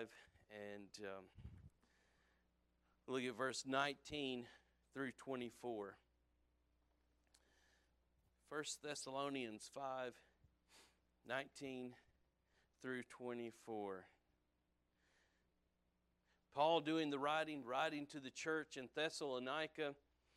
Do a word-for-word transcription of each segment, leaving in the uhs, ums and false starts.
five, and um, look at verse nineteen through twenty-four. First Thessalonians five, nineteen through twenty-four. Paul doing the writing, writing to the church in Thessalonica,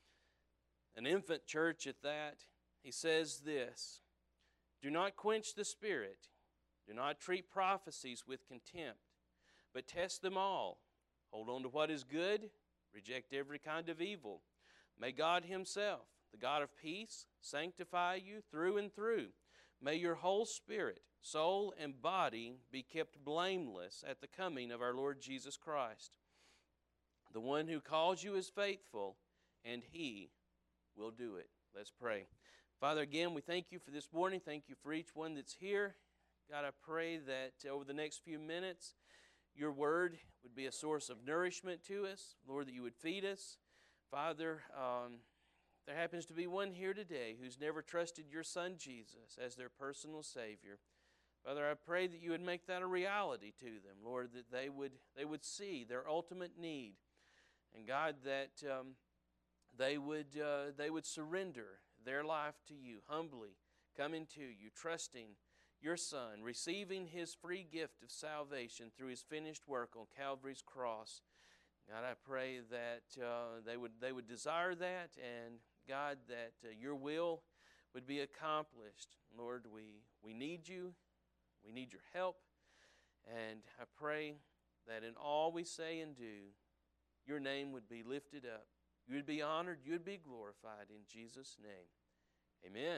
an infant church at that. He says this: "Do not quench the spirit. Do not treat prophecies with contempt, but test them all. Hold on to what is good. Reject every kind of evil. May God Himself, the God of peace, sanctify you through and through. May your whole spirit, soul, and body be kept blameless at the coming of our Lord Jesus Christ. The one who calls you is faithful, and He will do it." Let's pray. Father, again, we thank You for this morning. Thank You for each one that's here. God, I pray that over the next few minutes, Your Word would be a source of nourishment to us. Lord, that You would feed us. Father, um, there happens to be one here today who's never trusted Your Son Jesus as their personal Savior. Father, I pray that You would make that a reality to them, Lord, that they would they would see their ultimate need, and God, that um, they would uh, they would surrender their life to You humbly, coming to You, trusting Your Son, receiving His free gift of salvation through His finished work on Calvary's cross. God, I pray that uh, they would they would desire that, and God, that uh, Your will would be accomplished. Lord, we, we need You. We need Your help. And I pray that in all we say and do, Your name would be lifted up. You would be honored. You would be glorified in Jesus' name. Amen.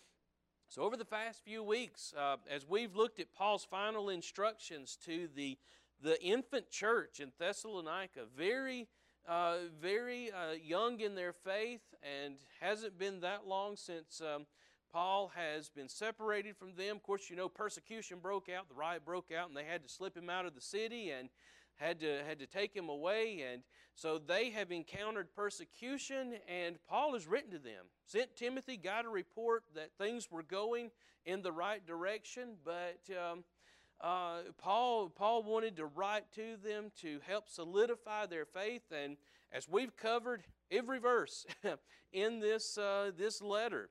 So over the past few weeks, uh, as we've looked at Paul's final instructions to the, the infant church in Thessalonica, very Uh, very uh, young in their faith, and hasn't been that long since um, Paul has been separated from them. Of course, you know, persecution broke out, the riot broke out, and they had to slip him out of the city and had to, had to take him away. And so they have encountered persecution, and Paul has written to them, sent Timothy, got a report that things were going in the right direction, but um, Uh, Paul, Paul wanted to write to them to help solidify their faith, and as we've covered every verse in this uh, this letter,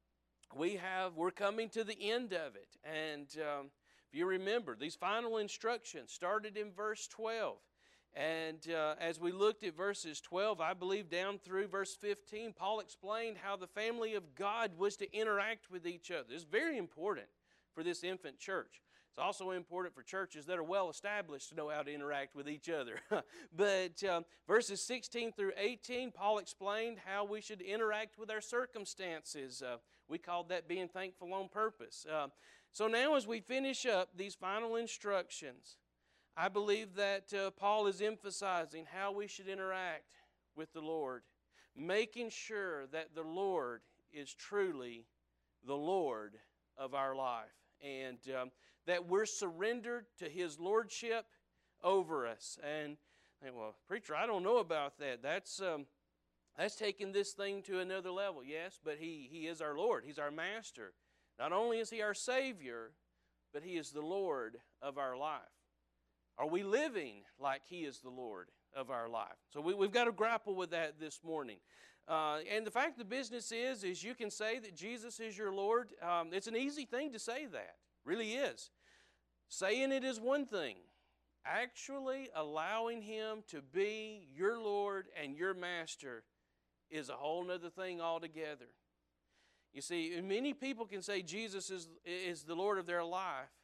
we have we're coming to the end of it. And um, if you remember, these final instructions started in verse twelve, and uh, as we looked at verses twelve, I believe down through verse fifteen, Paul explained how the family of God was to interact with each other. It's very important for this infant church. It's also important for churches that are well established to know how to interact with each other. But um, verses sixteen through eighteen, Paul explained how we should interact with our circumstances. Uh, we called that being thankful on purpose. Uh, so now as we finish up these final instructions, I believe that uh, Paul is emphasizing how we should interact with the Lord, making sure that the Lord is truly the Lord of our life, and um, that we're surrendered to His lordship over us. And, well, preacher, I don't know about that. That's um, that's taking this thing to another level. Yes, but He He is our Lord. He's our Master. Not only is He our Savior, but He is the Lord of our life. Are we living like He is the Lord of our life? So we, we've got to grapple with that this morning. Uh, and the fact of the business is, is you can say that Jesus is your Lord. Um, it's an easy thing to say that. Really is. Saying it is one thing. Actually allowing Him to be your Lord and your Master is a whole other thing altogether. You see, many people can say Jesus is, is the Lord of their life,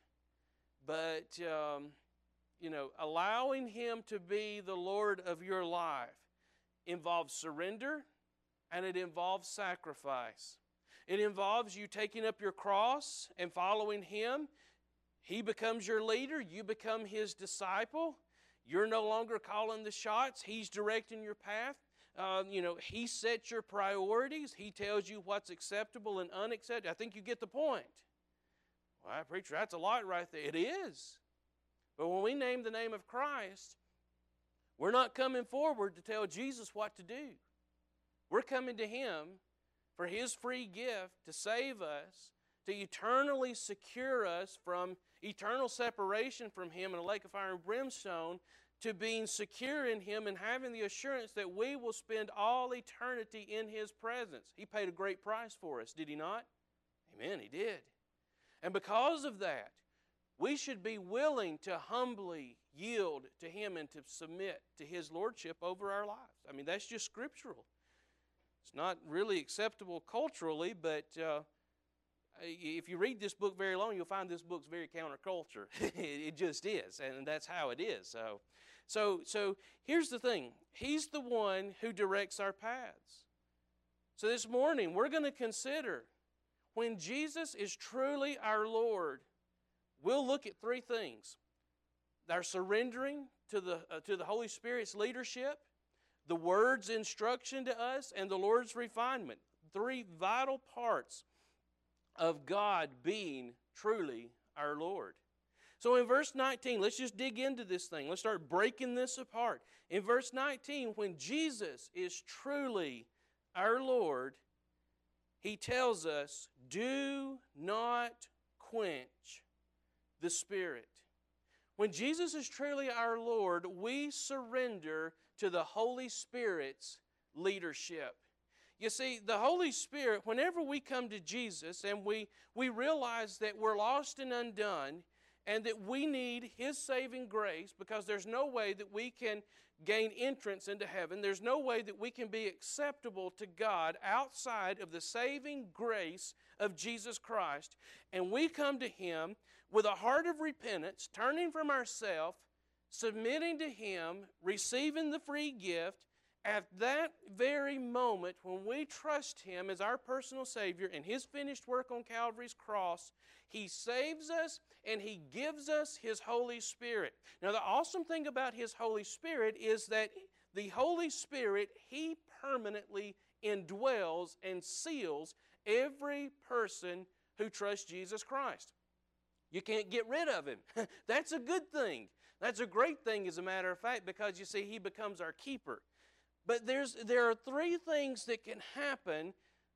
but um, you know, allowing Him to be the Lord of your life involves surrender, and it involves sacrifice. It involves you taking up your cross and following Him. He becomes your leader. You become His disciple. You're no longer calling the shots. He's directing your path. Uh, you know, He sets your priorities. He tells you what's acceptable and unacceptable. I think you get the point. Well, preacher, that's a lot right there. It is. But when we name the name of Christ, we're not coming forward to tell Jesus what to do. We're coming to Him for His free gift to save us, to eternally secure us from eternal separation from Him in a lake of fire and brimstone, to being secure in Him and having the assurance that we will spend all eternity in His presence. He paid a great price for us, did He not? Amen, He did. And because of that, we should be willing to humbly yield to Him and to submit to His lordship over our lives. I mean, that's just scriptural. It's not really acceptable culturally, but uh, if you read this book very long, you'll find this book's very counterculture. It just is, and that's how it is. So, so, so here's the thing. He's the one who directs our paths. So this morning, we're going to consider when Jesus is truly our Lord, we'll look at three things. Our surrendering to the, uh, to the Holy Spirit's leadership, the Word's instruction to us, and the Lord's refinement. Three vital parts of God being truly our Lord. So in verse nineteen, let's just dig into this thing. Let's start breaking this apart. In verse nineteen, when Jesus is truly our Lord, He tells us, do not quench the Spirit. When Jesus is truly our Lord, we surrender to the Holy Spirit's leadership. You see, the Holy Spirit, whenever we come to Jesus and we, we realize that we're lost and undone and that we need His saving grace, because there's no way that we can gain entrance into heaven, there's no way that we can be acceptable to God outside of the saving grace of Jesus Christ, and we come to Him with a heart of repentance, turning from ourselves, submitting to Him, receiving the free gift. At that very moment, when we trust Him as our personal Savior and His finished work on Calvary's cross, He saves us and He gives us His Holy Spirit. Now, the awesome thing about His Holy Spirit is that the Holy Spirit, He permanently indwells and seals every person who trusts Jesus Christ. You can't get rid of Him. That's a good thing. That's a great thing, as a matter of fact, because you see, He becomes our keeper. But there's, there are three things that can happen,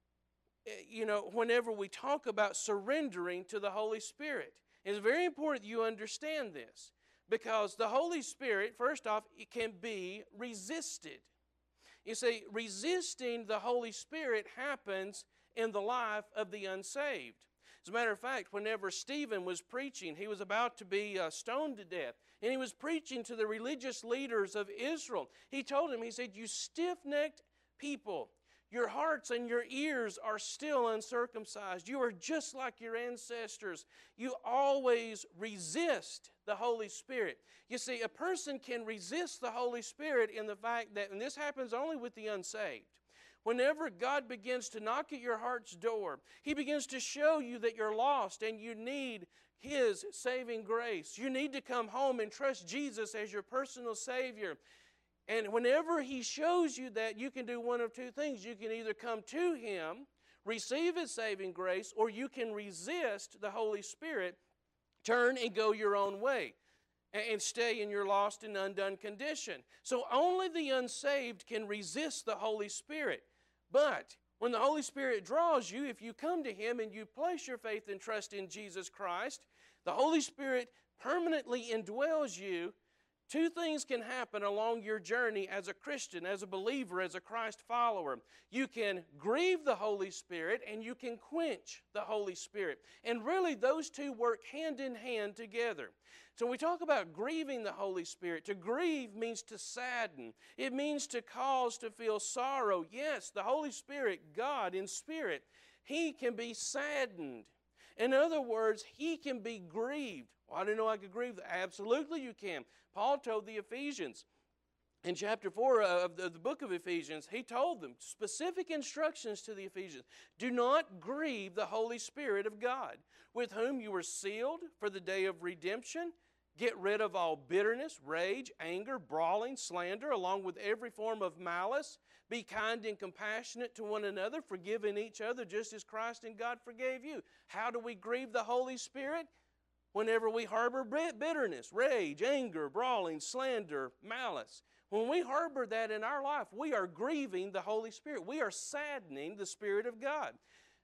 you know, whenever we talk about surrendering to the Holy Spirit. It's very important you understand this, because the Holy Spirit, first off, it can be resisted. You see, resisting the Holy Spirit happens in the life of the unsaved. As a matter of fact, whenever Stephen was preaching, he was about to be uh, stoned to death, and he was preaching to the religious leaders of Israel. He told them, he said, you stiff-necked people, your hearts and your ears are still uncircumcised. You are just like your ancestors. You always resist the Holy Spirit. You see, a person can resist the Holy Spirit in the fact that, and this happens only with the unsaved, whenever God begins to knock at your heart's door, He begins to show you that you're lost and you need His saving grace. You need to come home and trust Jesus as your personal Savior. And whenever He shows you that, you can do one of two things. You can either come to Him, receive His saving grace, or you can resist the Holy Spirit, turn and go your own way, and stay in your lost and undone condition. So only the unsaved can resist the Holy Spirit. But when the Holy Spirit draws you, if you come to Him and you place your faith and trust in Jesus Christ, the Holy Spirit permanently indwells you. Two things can happen along your journey as a Christian, as a believer, as a Christ follower. You can grieve the Holy Spirit and you can quench the Holy Spirit. And really, those two work hand in hand together. So we talk about grieving the Holy Spirit. To grieve means to sadden. It means to cause to feel sorrow. Yes, the Holy Spirit, God in spirit, He can be saddened. In other words, He can be grieved. Well, I didn't know I could grieve. Absolutely you can. Paul told the Ephesians in chapter four of the book of Ephesians, he told them specific instructions to the Ephesians. Do not grieve the Holy Spirit of God, with whom you were sealed for the day of redemption. Get rid of all bitterness, rage, anger, brawling, slander, along with every form of malice. Be kind and compassionate to one another, forgiving each other just as Christ and God forgave you. How do we grieve the Holy Spirit? Whenever we harbor bitterness, rage, anger, brawling, slander, malice. When we harbor that in our life, we are grieving the Holy Spirit. We are saddening the Spirit of God.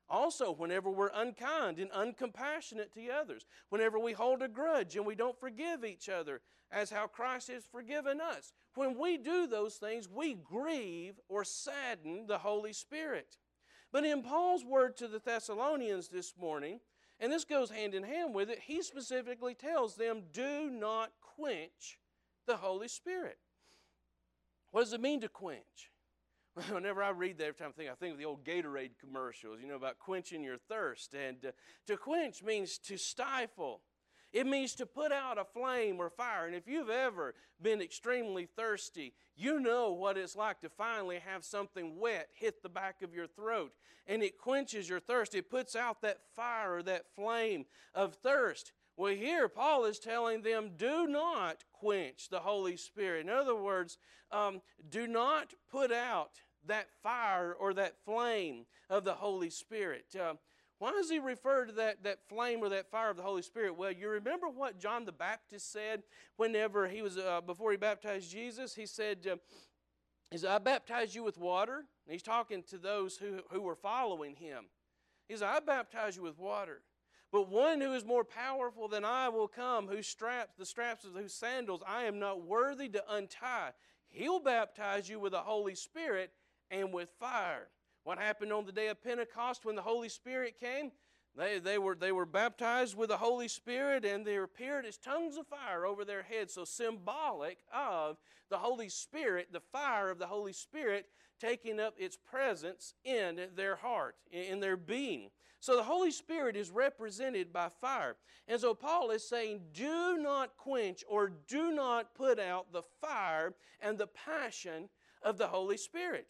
Also, whenever we're unkind and uncompassionate to others, whenever we hold a grudge and we don't forgive each other as how Christ has forgiven us, when we do those things, we grieve or sadden the Holy Spirit. But in Paul's word to the Thessalonians this morning, and this goes hand in hand with it, he specifically tells them, do not quench the Holy Spirit. What does it mean to quench? Whenever I read that, every time I think, I think of the old Gatorade commercials, you know, about quenching your thirst. And uh, to quench means to stifle. It means to put out a flame or fire. And if you've ever been extremely thirsty, you know what it's like to finally have something wet hit the back of your throat. And it quenches your thirst. It puts out that fire or that flame of thirst. Well, here Paul is telling them, do not quench the Holy Spirit. In other words, um, do not put out that fire or that flame of the Holy Spirit. Uh, why does he refer to that, that flame or that fire of the Holy Spirit? Well, you remember what John the Baptist said whenever he was, uh, before he baptized Jesus? He said, uh, he said, I baptize you with water. And he's talking to those who, who were following him. He said, I baptize you with water. But one who is more powerful than I will come, whose straps, the straps of whose sandals I am not worthy to untie. He'll baptize you with the Holy Spirit and with fire. What happened on the day of Pentecost when the Holy Spirit came? They, they, were, they were baptized with the Holy Spirit, and there appeared as tongues of fire over their heads. So symbolic of the Holy Spirit, the fire of the Holy Spirit taking up its presence in their heart, in their being. So the Holy Spirit is represented by fire. And so Paul is saying, do not quench or do not put out the fire and the passion of the Holy Spirit.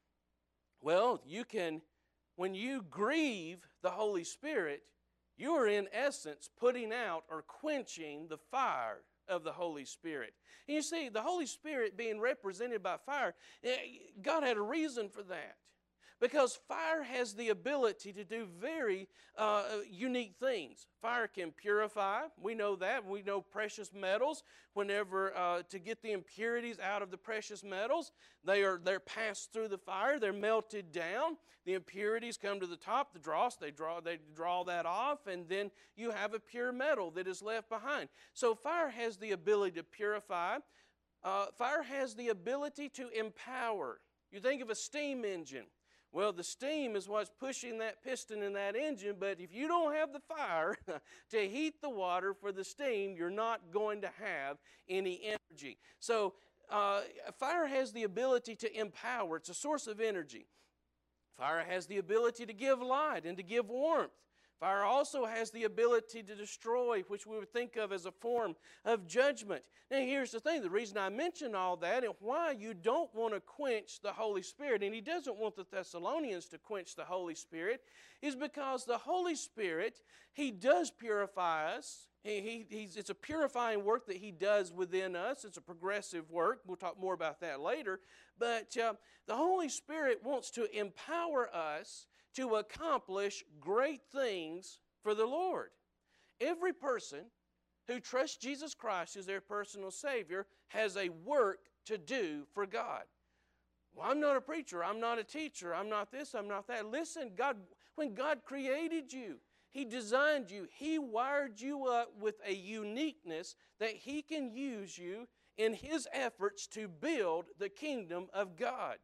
Well, you can, when you grieve the Holy Spirit, you are in essence putting out or quenching the fire of the Holy Spirit. And you see, the Holy Spirit being represented by fire, God had a reason for that. Because fire has the ability to do very uh, unique things. Fire can purify. We know that. We know precious metals. Whenever uh, to get the impurities out of the precious metals, they are they're passed through the fire. They're melted down. The impurities come to the top. The dross they draw they draw that off, and then you have a pure metal that is left behind. So fire has the ability to purify. Uh, fire has the ability to empower. You think of a steam engine. Well, the steam is what's pushing that piston in that engine, but if you don't have the fire to heat the water for the steam, you're not going to have any energy. So uh, fire has the ability to empower. It's a source of energy. Fire has the ability to give light and to give warmth. Fire also has the ability to destroy, which we would think of as a form of judgment. Now here's the thing, the reason I mention all that and why you don't want to quench the Holy Spirit, and he doesn't want the Thessalonians to quench the Holy Spirit, is because the Holy Spirit, he does purify us. He, he, he's, it's a purifying work that he does within us. It's a progressive work. We'll talk more about that later. But uh, the Holy Spirit wants to empower us to accomplish great things for the Lord. Every person who trusts Jesus Christ as their personal Savior has a work to do for God. Well, I'm not a preacher, I'm not a teacher, I'm not this, I'm not that. Listen, God, when God created you, he designed you, he wired you up with a uniqueness that he can use you in his efforts to build the kingdom of God.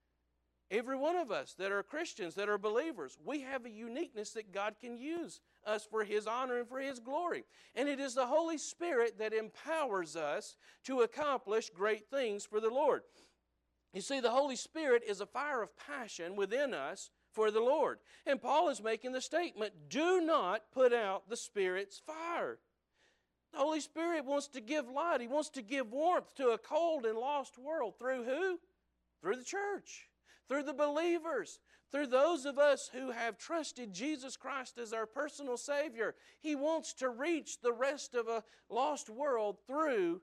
Every one of us that are Christians, that are believers, we have a uniqueness that God can use us for his honor and for his glory. And it is the Holy Spirit that empowers us to accomplish great things for the Lord. You see, the Holy Spirit is a fire of passion within us for the Lord. And Paul is making the statement, do not put out the Spirit's fire. The Holy Spirit wants to give light. He wants to give warmth to a cold and lost world. Through who? Through the church. Through the believers, through those of us who have trusted Jesus Christ as our personal Savior. He wants to reach the rest of a lost world through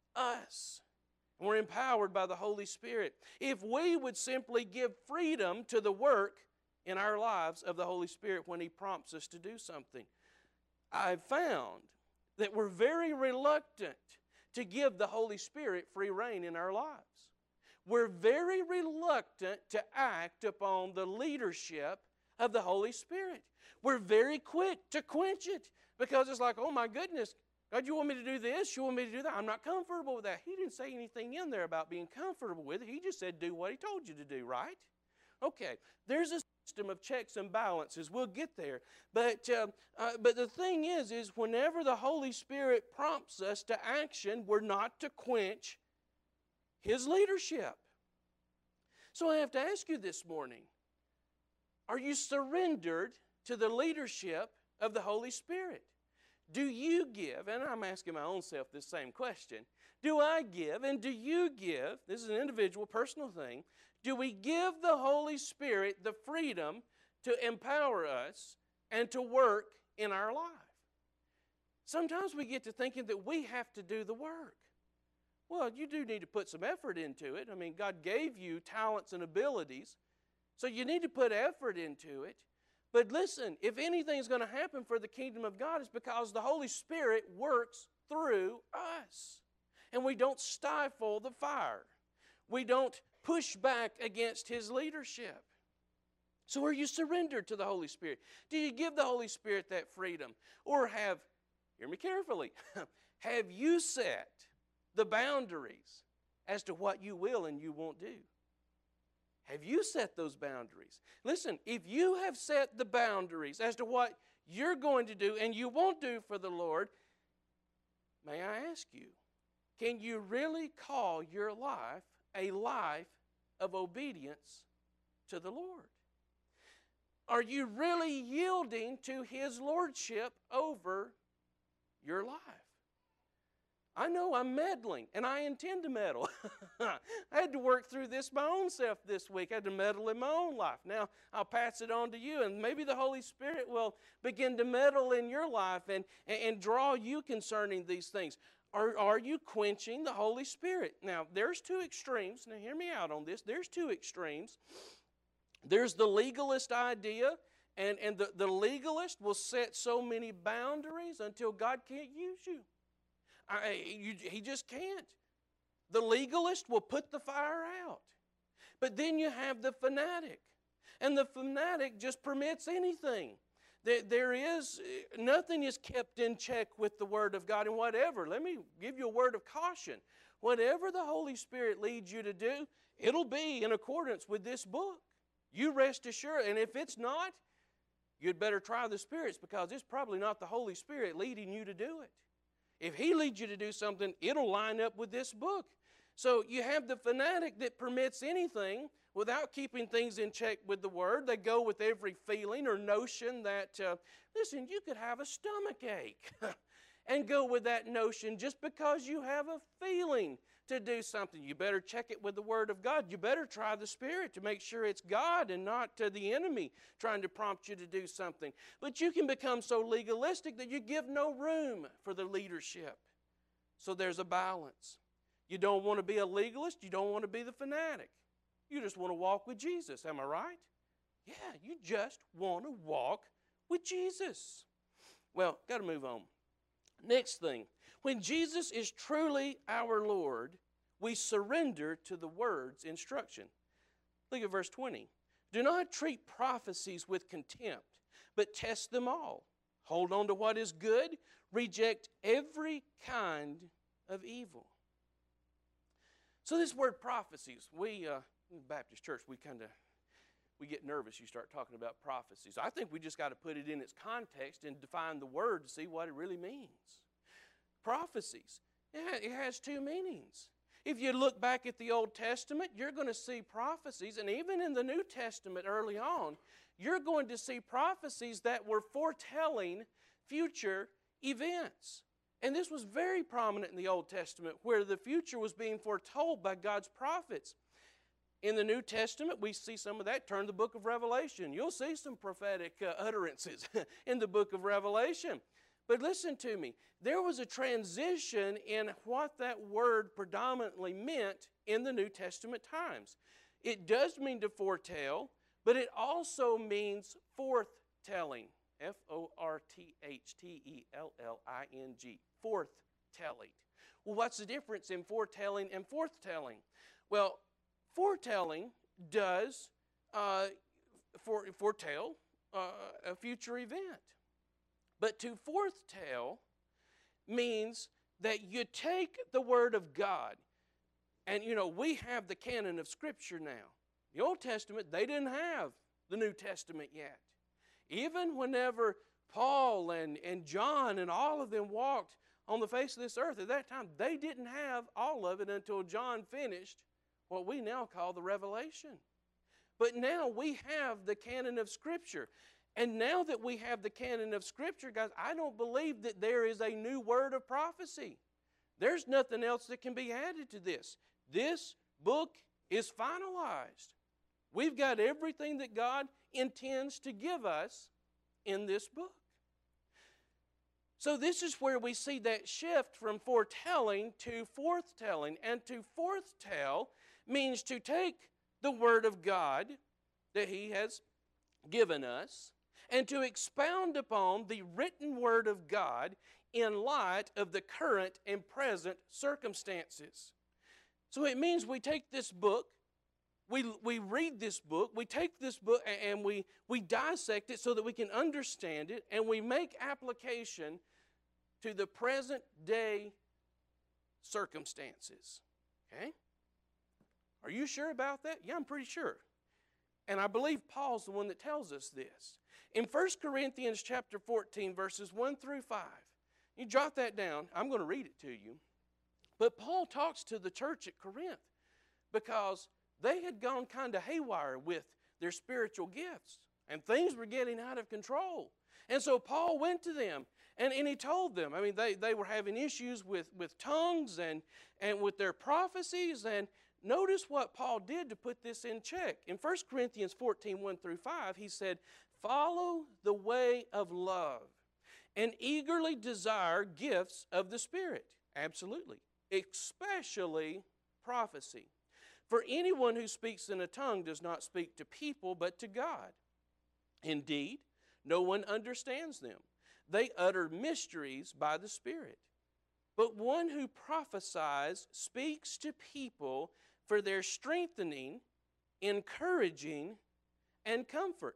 us. We're empowered by the Holy Spirit. If we would simply give freedom to the work in our lives of the Holy Spirit when he prompts us to do something, I've found that we're very reluctant to give the Holy Spirit free rein in our lives. We're very reluctant to act upon the leadership of the Holy Spirit. We're very quick to quench it because it's like, oh my goodness, God, you want me to do this? You want me to do that? I'm not comfortable with that. He didn't say anything in there about being comfortable with it. He just said do what He told you to do, right? Okay, there's a system of checks and balances. We'll get there. But, uh, uh, but the thing is, is whenever the Holy Spirit prompts us to action, we're not to quench His leadership. So I have to ask you this morning, are you surrendered to the leadership of the Holy Spirit? Do you give, and I'm asking my own self this same question, do I give and do you give, this is an individual, personal thing, do we give the Holy Spirit the freedom to empower us and to work in our life? Sometimes we get to thinking that we have to do the work. Well, you do need to put some effort into it. I mean, God gave you talents and abilities, so you need to put effort into it. But listen, if anything's going to happen for the kingdom of God, it's because the Holy Spirit works through us. And we don't stifle the fire. We don't push back against His leadership. So are you surrendered to the Holy Spirit? Do you give the Holy Spirit that freedom? Or have, hear me carefully, have you set the boundaries as to what you will and you won't do? Have you set those boundaries? Listen, if you have set the boundaries as to what you're going to do and you won't do for the Lord, may I ask you, can you really call your life a life of obedience to the Lord? Are you really yielding to His lordship over your life? I know I'm meddling, and I intend to meddle. I had to work through this my own self this week. I had to meddle in my own life. Now, I'll pass it on to you, and maybe the Holy Spirit will begin to meddle in your life and, and, and draw you concerning these things. Are, are you quenching the Holy Spirit? Now, there's two extremes. Now, hear me out on this. There's two extremes. There's the legalist idea, and, and the, the legalist will set so many boundaries until God can't use you. I, you, he just can't. The legalist will put the fire out. But then you have the fanatic. And the fanatic just permits anything. There, there is, nothing is kept in check with the Word of God. And whatever, let me give you a word of caution. Whatever the Holy Spirit leads you to do, it'll be in accordance with this book. You rest assured. And if it's not, you'd better try the spirits, because it's probably not the Holy Spirit leading you to do it. If He leads you to do something, it'll line up with this book. So you have the fanatic that permits anything without keeping things in check with the Word. They go with every feeling or notion that, uh, listen, you could have a stomach ache and go with that notion just because you have a feeling to do something. You better check it with the Word of God. You better try the Spirit to make sure it's God and not uh, the enemy trying to prompt you to do something. But you can become so legalistic that you give no room for the leadership. So there's a balance. You don't want to be a legalist. You don't want to be the fanatic. You just want to walk with Jesus. Am I right? Yeah, you just want to walk with Jesus. Well, got to move on. Next thing. When Jesus is truly our Lord, we surrender to the Word's instruction. Look at verse twenty. Do not treat prophecies with contempt, but test them all. Hold on to what is good. Reject every kind of evil. So this word prophecies, we, uh, in the Baptist church, we kind of, we get nervous. You start talking about prophecies. I think we just got to put it in its context and define the word to see what it really means. Prophecies, it has two meanings. If you look back at the Old Testament, you're going to see prophecies, and even in the New Testament early on, you're going to see prophecies that were foretelling future events. And this was very prominent in the Old Testament, where the future was being foretold by God's prophets. In the New Testament, we see some of that. Turn to the book of Revelation. You'll see some prophetic uh, utterances in the book of Revelation. But listen to me. There was a transition in what that word predominantly meant in the New Testament times. It does mean to foretell, but it also means forthtelling. F O R T H T E L L I N G. Forthtelling. Well, what's the difference in foretelling and forthtelling? Well, foretelling does uh, fore, foretell, uh, a future event. But to foretell means that you take the Word of God, and you know, we have the canon of Scripture now. The Old Testament, they didn't have the New Testament yet. Even whenever Paul and, and John and all of them walked on the face of this earth at that time, they didn't have all of it until John finished what we now call the Revelation. But now we have the canon of Scripture. And now that we have the canon of Scripture, guys, I don't believe that there is a new word of prophecy. There's nothing else that can be added to this. This book is finalized. We've got everything that God intends to give us in this book. So this is where we see that shift from foretelling to forthtelling. And to forthtell means to take the Word of God that He has given us and to expound upon the written Word of God in light of the current and present circumstances. So it means we take this book, we, we read this book, we take this book and we, we dissect it so that we can understand it, and we make application to the present day circumstances. Okay? Are you sure about that? Yeah, I'm pretty sure. And I believe Paul's the one that tells us this. In First Corinthians chapter fourteen, verses one through five, you jot that down. I'm going to read it to you. But Paul talks to the church at Corinth because they had gone kind of haywire with their spiritual gifts, and things were getting out of control. And so Paul went to them, and, and he told them, I mean, they, they were having issues with, with tongues and, and with their prophecies, and notice what Paul did to put this in check. In First Corinthians fourteen, one through five, he said, "Follow the way of love and eagerly desire gifts of the Spirit." Absolutely. Especially prophecy. For anyone who speaks in a tongue does not speak to people, but to God. Indeed, no one understands them. They utter mysteries by the Spirit. But one who prophesies speaks to people for their strengthening, encouraging, and comfort.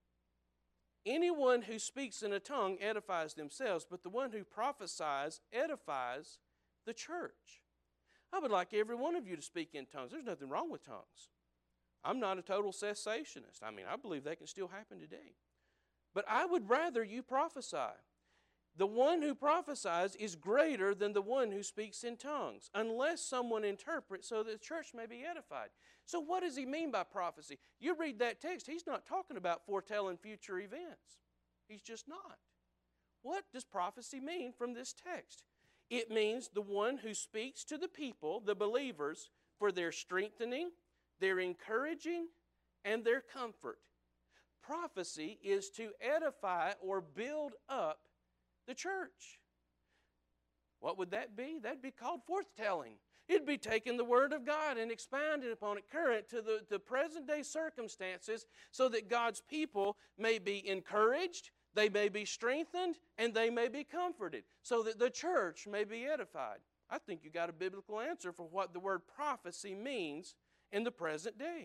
Anyone who speaks in a tongue edifies themselves, but the one who prophesies edifies the church. I would like every one of you to speak in tongues. There's nothing wrong with tongues. I'm not a total cessationist. I mean, I believe that can still happen today. But I would rather you prophesy. The one who prophesies is greater than the one who speaks in tongues, unless someone interprets so that the church may be edified. So what does he mean by prophecy? You read that text, he's not talking about foretelling future events. He's just not. What does prophecy mean from this text? It means the one who speaks to the people, the believers, for their strengthening, their encouraging, and their comfort. Prophecy is to edify or build up the church. What would that be? That'd be called forthtelling. It'd be taking the Word of God and expounding upon it current to the, the present day circumstances so that God's people may be encouraged, they may be strengthened, and they may be comforted, so that the church may be edified. I think you got a biblical answer for what the word prophecy means in the present day.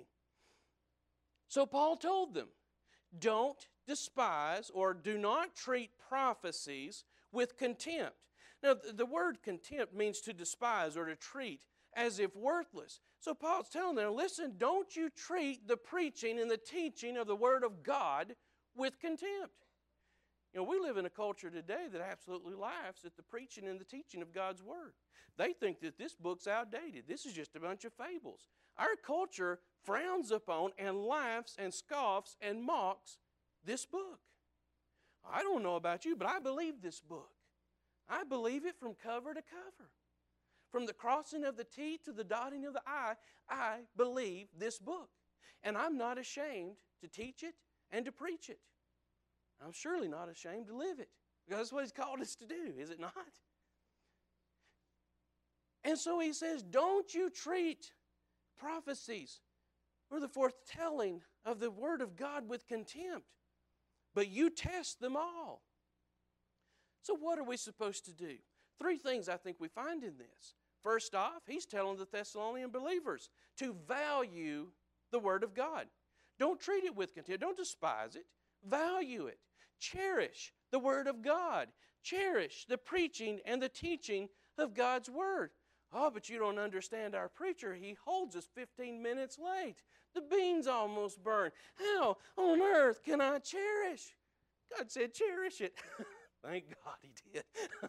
So Paul told them, don't despise or do not treat prophecies with contempt. Now, the word contempt means to despise or to treat as if worthless. So Paul's telling them, listen, don't you treat the preaching and the teaching of the Word of God with contempt. You know, we live in a culture today that absolutely laughs at the preaching and the teaching of God's Word. They think that this book's outdated. This is just a bunch of fables. Our culture frowns upon and laughs and scoffs and mocks this book. I don't know about you, but I believe this book. I believe it from cover to cover. From the crossing of the T to the dotting of the I, I believe this book. And I'm not ashamed to teach it and to preach it. I'm surely not ashamed to live it, because that's what He's called us to do, is it not? And so he says, don't you treat prophecies or the foretelling of the Word of God with contempt, but you test them all. So what are we supposed to do? Three things I think we find in this. First off, he's telling the Thessalonian believers to value the Word of God. Don't treat it with contempt. Don't despise it, Value it. Cherish the Word of God. Cherish the preaching and the teaching of God's Word. Oh, but you don't understand our preacher. He holds us fifteen minutes late. The beans almost burned. How on earth can I cherish? God said cherish it. Thank God He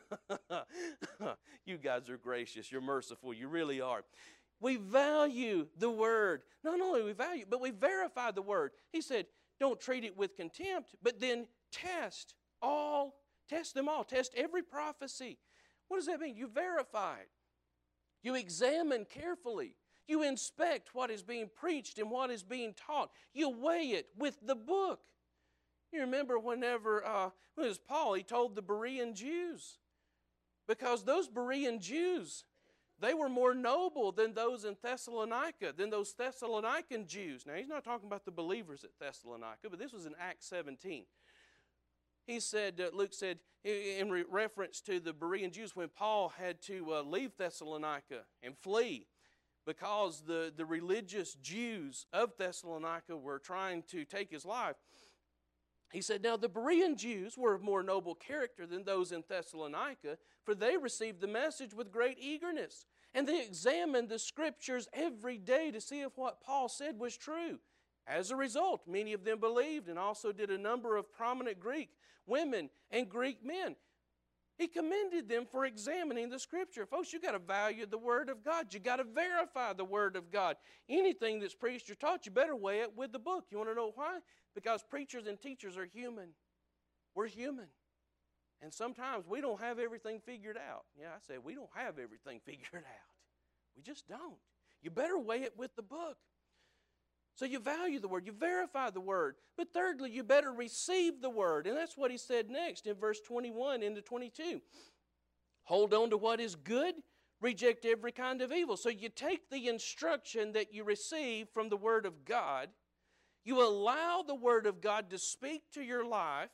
did. You guys are gracious. You're merciful. You really are. We value the Word. Not only we value, but we verify the Word. He said, don't treat it with contempt, but then test all, test them all. Test every prophecy. What does that mean? You verify it. You examine carefully. You inspect what is being preached and what is being taught. You weigh it with the book. You remember whenever uh, when it was Paul, he told the Berean Jews, because those Berean Jews, they were more noble than those in Thessalonica, than those Thessalonican Jews. Now, he's not talking about the believers at Thessalonica, but this was in Acts seventeen. He said, uh, Luke said, in re reference to the Berean Jews, when Paul had to uh, leave Thessalonica and flee because the, the religious Jews of Thessalonica were trying to take his life, he said, now the Berean Jews were of more noble character than those in Thessalonica, for they received the message with great eagerness, and they examined the Scriptures every day to see if what Paul said was true. As a result, many of them believed, and also did a number of prominent Greek women and Greek men. He commended them for examining the Scripture. Folks, you've got to value the Word of God. You've got to verify the Word of God. Anything that's preached or taught, you better weigh it with the book. You want to know why? Because preachers and teachers are human. We're human. And sometimes we don't have everything figured out. Yeah, I said we don't have everything figured out. We just don't. You better weigh it with the book. So you value the Word, you verify the Word. But thirdly, you better receive the Word. And that's what he said next in verse twenty-one into twenty-two. Hold on to what is good, reject every kind of evil. So you take the instruction that you receive from the Word of God, you allow the Word of God to speak to your life,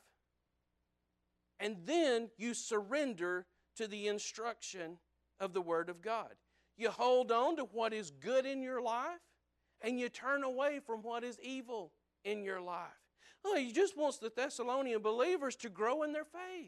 and then you surrender to the instruction of the Word of God. You hold on to what is good in your life, and you turn away from what is evil in your life. Oh, he just wants the Thessalonian believers to grow in their faith.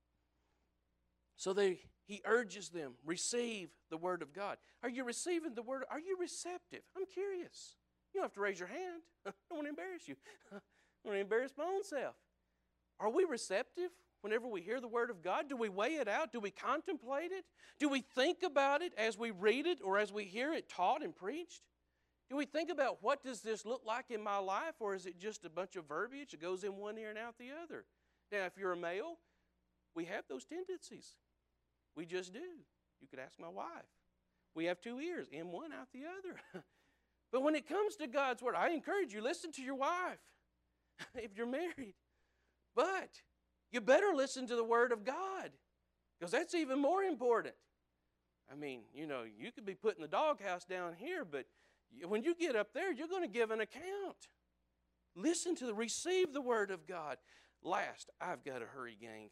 So they, he urges them, receive the Word of God. Are you receiving the Word? Are you receptive? I'm curious. You don't have to raise your hand. I don't want to embarrass you. I want to embarrass my own self. Are we receptive whenever we hear the Word of God? Do we weigh it out? Do we contemplate it? Do we think about it as we read it or as we hear it taught and preached? Do we think about what does this look like in my life, or is it just a bunch of verbiage that goes in one ear and out the other? Now, if you're a male, we have those tendencies. We just do. You could ask my wife. We have two ears, in one, out the other. But when it comes to God's Word, I encourage you, listen to your wife if you're married. But you better listen to the Word of God, because that's even more important. I mean, you know, you could be putting the doghouse down here, but when you get up there, you're going to give an account. Listen to the, receive the Word of God. Last, I've got to hurry, gang.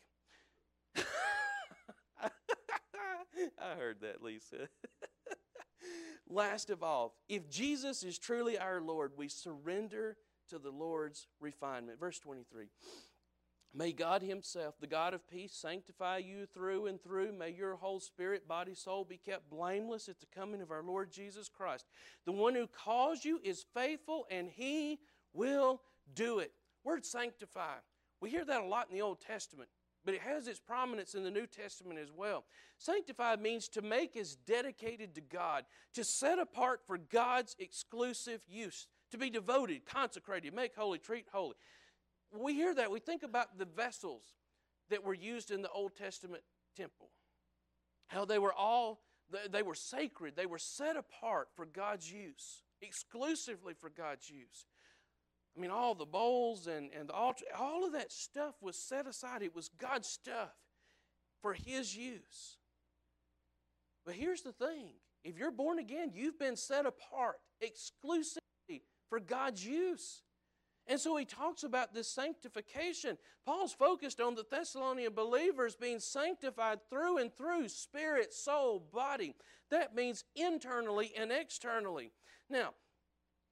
I heard that, Lisa. Last of all, if Jesus is truly our Lord, we surrender to the Lord's refinement. Verse twenty-three. May God Himself, the God of peace, sanctify you through and through. May your whole spirit, body, soul be kept blameless at the coming of our Lord Jesus Christ. The one who calls you is faithful, and He will do it. Word sanctify. We hear that a lot in the Old Testament, but it has its prominence in the New Testament as well. Sanctify means to make as dedicated to God, to set apart for God's exclusive use, to be devoted, consecrated, make holy, treat holy. We hear that. We think about the vessels that were used in the Old Testament temple. How they were all, they were sacred. They were set apart for God's use, exclusively for God's use. I mean, all the bowls and, and the altar, all of that stuff was set aside. It was God's stuff for His use. But here's the thing. If you're born again, you've been set apart exclusively for God's use. And so he talks about this sanctification. Paul's focused on the Thessalonian believers being sanctified through and through, spirit, soul, body. That means internally and externally. Now,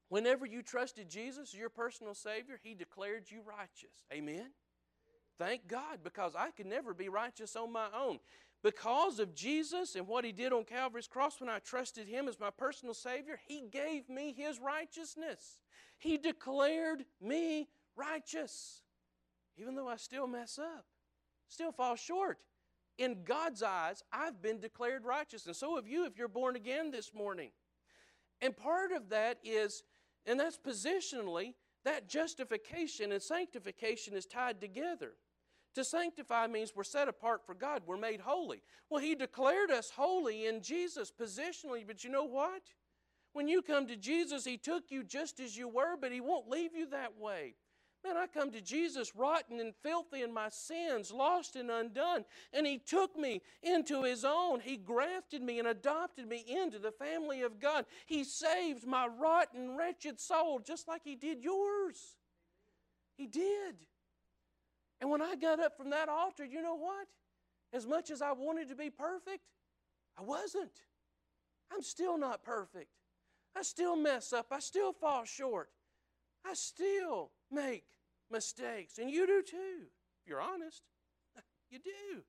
Whenever you trusted Jesus as your personal Savior, He declared you righteous. Amen? Thank God, because I could never be righteous on my own. Because of Jesus and what He did on Calvary's cross, when I trusted Him as my personal Savior, He gave me His righteousness. He declared me righteous. Even though I still mess up, still fall short. In God's eyes, I've been declared righteous. And so have you if you're born again this morning. And part of that is, and that's positionally, that justification and sanctification is tied together. To sanctify means we're set apart for God. We're made holy. Well, He declared us holy in Jesus positionally, but you know what? When you come to Jesus, He took you just as you were, but He won't leave you that way. Man, I come to Jesus rotten and filthy in my sins, lost and undone, and He took me into His own. He grafted me and adopted me into the family of God. He saved my rotten, wretched soul just like He did yours. He did. And when I got up from that altar, you know what? As much as I wanted to be perfect, I wasn't. I'm still not perfect. I still mess up. I still fall short. I still make mistakes. And you do too, if you're honest. You do.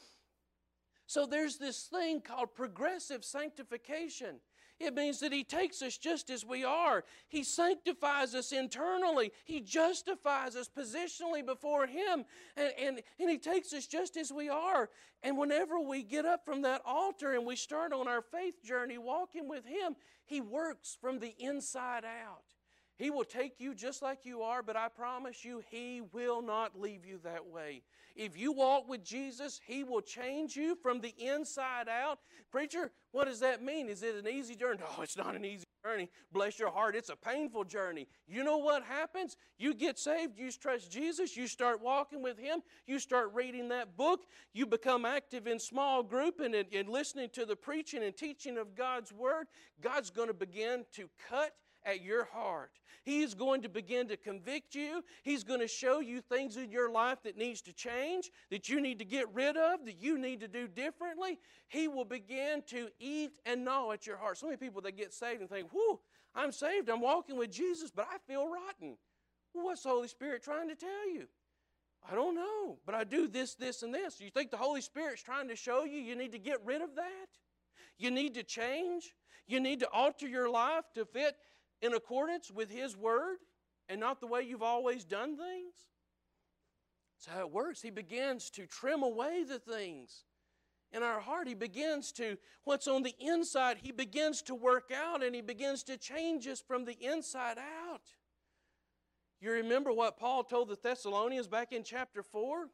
So there's this thing called progressive sanctification. It means that He takes us just as we are. He sanctifies us internally. He justifies us positionally before Him. And, and, and He takes us just as we are. And whenever we get up from that altar and we start on our faith journey walking with Him, He works from the inside out. He will take you just like you are, but I promise you, He will not leave you that way. If you walk with Jesus, He will change you from the inside out. Preacher, what does that mean? Is it an easy journey? Oh, it's not an easy journey. Bless your heart, it's a painful journey. You know what happens? You get saved, you trust Jesus, you start walking with Him, you start reading that book, you become active in small group and, and listening to the preaching and teaching of God's Word. God's going to begin to cut at your heart. He is going to begin to convict you. He's going to show you things in your life that needs to change, that you need to get rid of, that you need to do differently. He will begin to eat and gnaw at your heart. So many people that get saved and think, whew, I'm saved, I'm walking with Jesus, but I feel rotten. Well, what's the Holy Spirit trying to tell you? I don't know, but I do this, this, and this. You think the Holy Spirit's trying to show you you need to get rid of that? You need to change? You need to alter your life to fit in accordance with His Word and not the way you've always done things? That's how it works. He begins to trim away the things in our heart. He begins to, what's on the inside, He begins to work out, and He begins to change us from the inside out. You remember what Paul told the Thessalonians back in chapter four?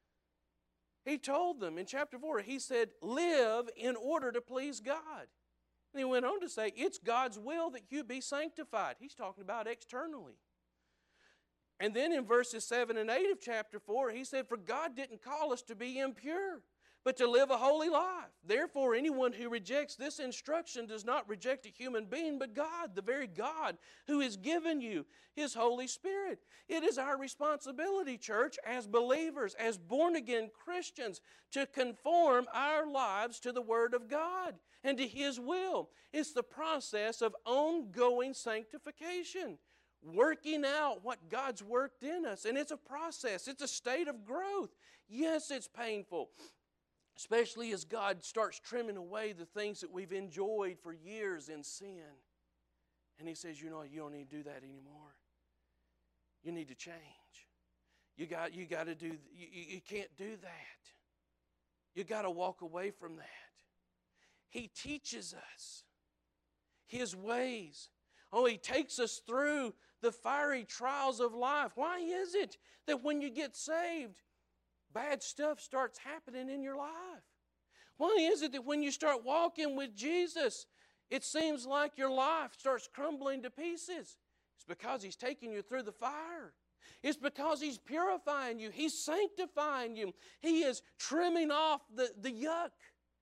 He told them in chapter four, he said, live in order to please God. And he went on to say, it's God's will that you be sanctified. He's talking about externally. And then in verses seven and eight of chapter four, he said, for God didn't call us to be impure, but to live a holy life. Therefore, anyone who rejects this instruction does not reject a human being, but God, the very God who has given you His Holy Spirit. It is our responsibility, church, as believers, as born-again Christians, to conform our lives to the Word of God and to His will. It's the process of ongoing sanctification, working out what God's worked in us. And it's a process. It's a state of growth. Yes, it's painful, especially as God starts trimming away the things that we've enjoyed for years in sin. And He says, you know, you don't need to do that anymore. You need to change. You got, you got to do, you, you can't do that. You got to walk away from that. He teaches us His ways. Oh, He takes us through the fiery trials of life. Why is it that when you get saved, bad stuff starts happening in your life? Why is it that when you start walking with Jesus, it seems like your life starts crumbling to pieces? It's because He's taking you through the fire. It's because He's purifying you. He's sanctifying you. He is trimming off the, the yuck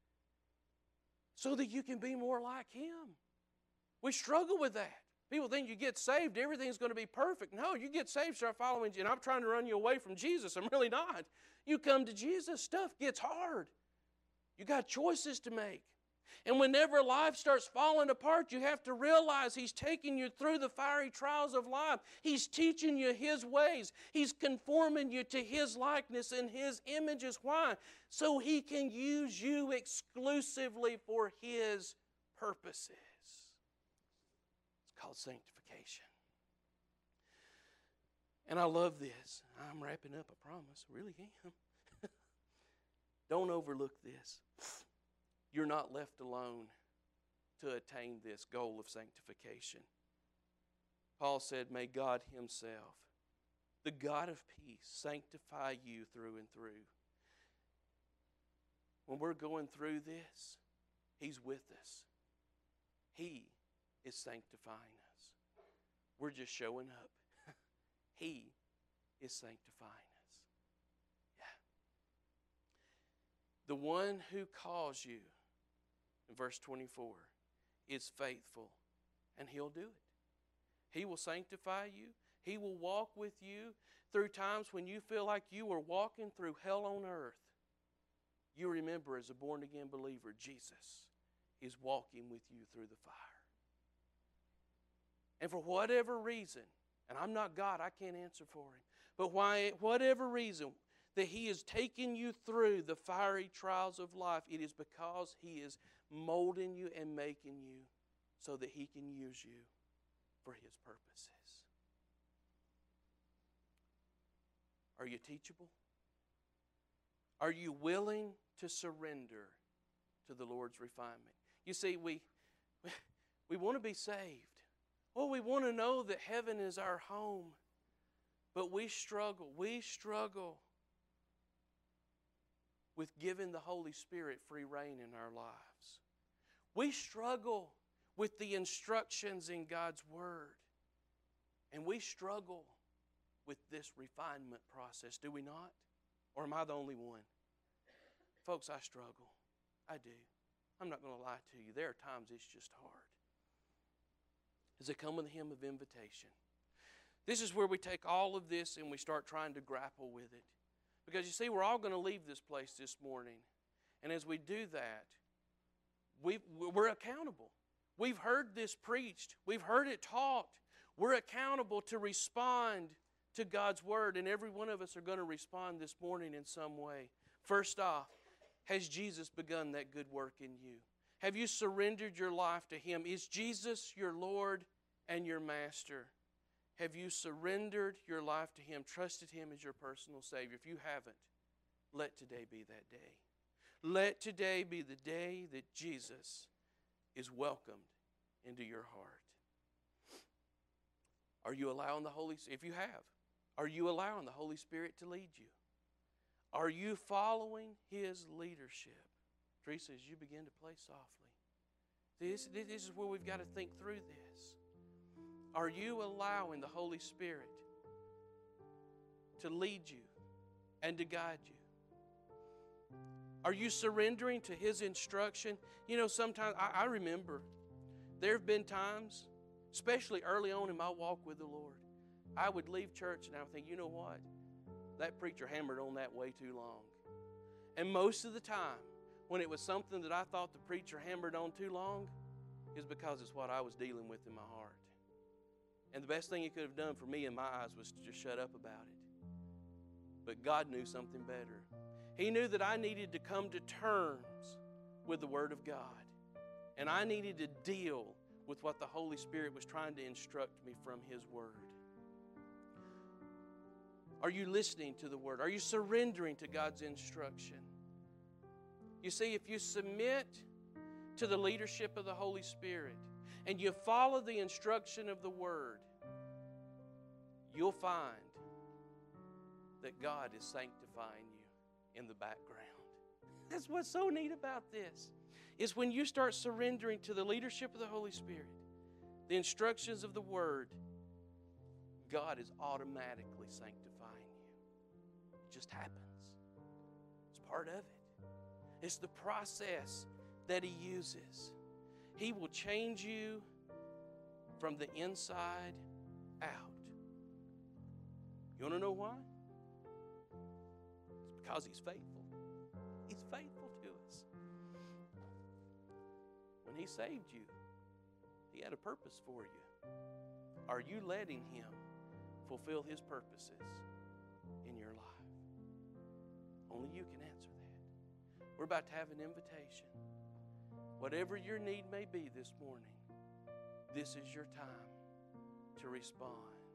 so that you can be more like Him. We struggle with that. People think you get saved, everything's going to be perfect. No, you get saved, start following Jesus. And I'm trying to run you away from Jesus. I'm really not. You come to Jesus, stuff gets hard. You got choices to make. And whenever life starts falling apart, you have to realize He's taking you through the fiery trials of life. He's teaching you His ways. He's conforming you to His likeness and His images. Why? So He can use you exclusively for His purposes. It's called sanctification. And I love this. I'm wrapping up, I promise. I really am. Don't overlook this. You're not left alone to attain this goal of sanctification. Paul said, may God Himself, the God of peace, sanctify you through and through. When we're going through this, He's with us. He is sanctifying us. We're just showing up. He is sanctifying us. Yeah. The one who calls you, in verse twenty-four, is faithful, and He'll do it. He will sanctify you. He will walk with you through times when you feel like you are walking through hell on earth. You remember, as a born-again believer, Jesus is walking with you through the fire. And for whatever reason, and I'm not God, I can't answer for Him, but why, whatever reason that He is taking you through the fiery trials of life, it is because He is molding you and making you so that He can use you for His purposes. Are you teachable? Are you willing to surrender to the Lord's refinement? You see, we, we want to be saved. Well, we want to know that heaven is our home. But we struggle. We struggle with giving the Holy Spirit free rein in our lives. We struggle with the instructions in God's Word. And we struggle with this refinement process, do we not? Or am I the only one? Folks, I struggle. I do. I'm not going to lie to you. There are times it's just hard. As they come with a hymn of invitation. This is where we take all of this and we start trying to grapple with it. Because you see, we're all going to leave this place this morning. And as we do that, we we're accountable. We've heard this preached. We've heard it taught. We're accountable to respond to God's Word. And every one of us are going to respond this morning in some way. First off, has Jesus begun that good work in you? Have you surrendered your life to Him? Is Jesus your Lord and your Master? Have you surrendered your life to Him, trusted Him as your personal Savior? If you haven't, let today be that day. Let today be the day that Jesus is welcomed into your heart. Are you allowing the Holy Spirit, if you have, are you allowing the Holy Spirit to lead you? Are you following His leadership? Teresa, as you begin to play softly, this, this is where we've got to think through this. Are you allowing the Holy Spirit to lead you and to guide you? Are you surrendering to His instruction? You know, sometimes, I, I remember, there have been times, especially early on in my walk with the Lord, I would leave church and I would think, you know what? That preacher hammered on that way too long. And most of the time, when it was something that I thought the preacher hammered on too long, is because it's what I was dealing with in my heart. And the best thing He could have done for me in my eyes was to just shut up about it. But God knew something better. He knew that I needed to come to terms with the Word of God. And I needed to deal with what the Holy Spirit was trying to instruct me from His Word. Are you listening to the Word? Are you surrendering to God's instruction? You see, if you submit to the leadership of the Holy Spirit and you follow the instruction of the Word, you'll find that God is sanctifying you in the background. That's what's so neat about this, is when you start surrendering to the leadership of the Holy Spirit, the instructions of the Word, God is automatically sanctifying you. It just happens. It's part of it. It's the process that He uses. He will change you from the inside out. You want to know why? It's because He's faithful. He's faithful to us. When He saved you, He had a purpose for you. Are you letting Him fulfill His purposes in your life? Only you can answer that. We're about to have an invitation. Whatever your need may be this morning, this is your time to respond.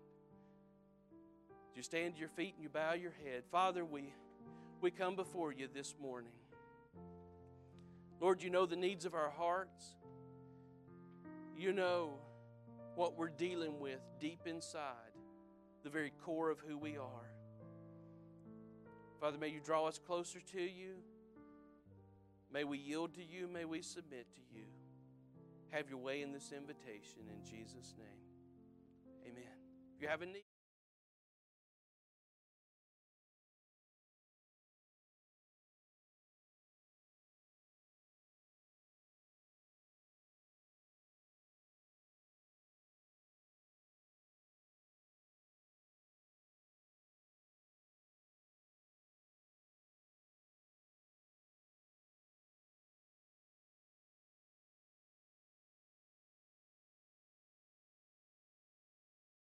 You stand to your feet and you bow your head. Father, we, we come before you this morning. Lord, you know the needs of our hearts. You know what we're dealing with deep inside, the very core of who we are. Father, may you draw us closer to you. May we yield to you. May we submit to you. Have your way in this invitation in Jesus' name. Amen. If you have a need,